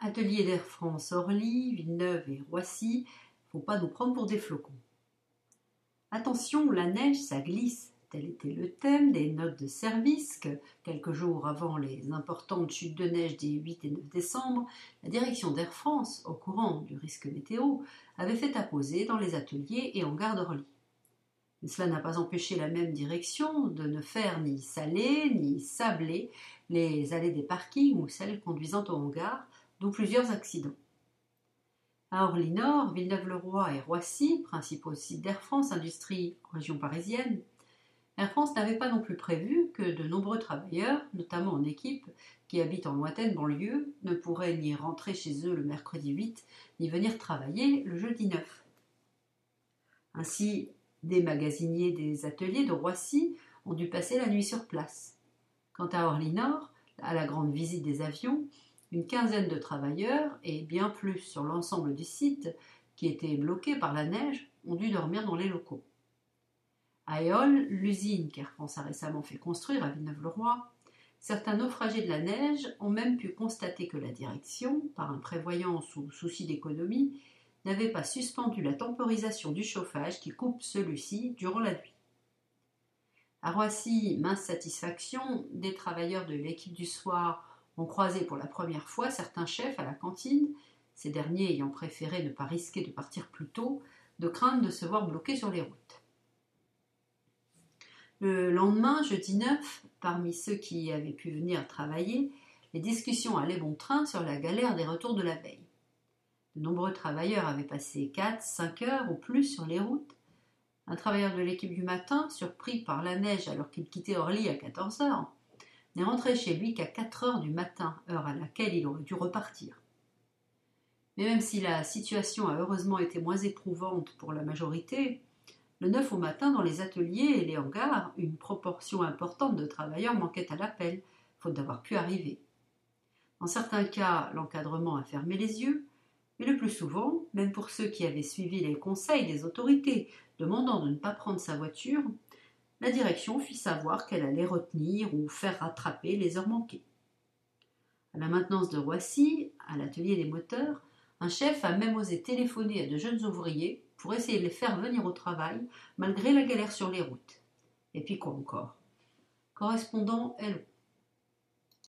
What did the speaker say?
Atelier d'Air France Orly, Villeneuve et Roissy, faut pas nous prendre pour des flocons. Attention, la neige, ça glisse. Tel était le thème des notes de service que, quelques jours avant les importantes chutes de neige des 8 et 9 décembre, la direction d'Air France, au courant du risque météo, avait fait apposer dans les ateliers et hangars d'Orly. Mais cela n'a pas empêché la même direction de ne faire ni saler ni sabler les allées des parkings ou celles conduisant au hangar, d'où plusieurs accidents. À Orly-Nord, Villeneuve-le-Roi et Roissy, principaux sites d'Air France Industrie en région parisienne, Air France n'avait pas non plus prévu que de nombreux travailleurs, notamment en équipe, qui habitent en lointaine banlieue, ne pourraient ni rentrer chez eux le mercredi 8, ni venir travailler le jeudi 9. Ainsi, des magasiniers des ateliers de Roissy ont dû passer la nuit sur place. Quant à Orly-Nord, à la grande visite des avions, une quinzaine de travailleurs, et bien plus sur l'ensemble du site, qui était bloqué par la neige, ont dû dormir dans les locaux. À Éole, l'usine qu'Air France a récemment fait construire à Villeneuve-le-Roi, certains naufragés de la neige ont même pu constater que la direction, par imprévoyance ou souci d'économie, n'avait pas suspendu la temporisation du chauffage qui coupe celui-ci durant la nuit. À Roissy, mince satisfaction, des travailleurs de l'équipe du soir ont croisé pour la première fois certains chefs à la cantine, ces derniers ayant préféré ne pas risquer de partir plus tôt, de crainte de se voir bloqués sur les routes. Le lendemain, jeudi 9, parmi ceux qui avaient pu venir travailler, les discussions allaient bon train sur la galère des retours de la veille. De nombreux travailleurs avaient passé 4-5 heures ou plus sur les routes. Un travailleur de l'équipe du matin, surpris par la neige alors qu'il quittait Orly à 14 heures, n'est rentré chez lui qu'à 4 heures du matin, heure à laquelle il aurait dû repartir. Mais même si la situation a heureusement été moins éprouvante pour la majorité, le 9 au matin, dans les ateliers et les hangars, une proportion importante de travailleurs manquait à l'appel, faute d'avoir pu arriver. Dans certains cas, l'encadrement a fermé les yeux, mais le plus souvent, même pour ceux qui avaient suivi les conseils des autorités demandant de ne pas prendre sa voiture, la direction fit savoir qu'elle allait retenir ou faire rattraper les heures manquées. À la maintenance de Roissy, à l'atelier des moteurs, un chef a même osé téléphoner à de jeunes ouvriers pour essayer de les faire venir au travail malgré la galère sur les routes. Et puis quoi encore ? Correspondant Hello.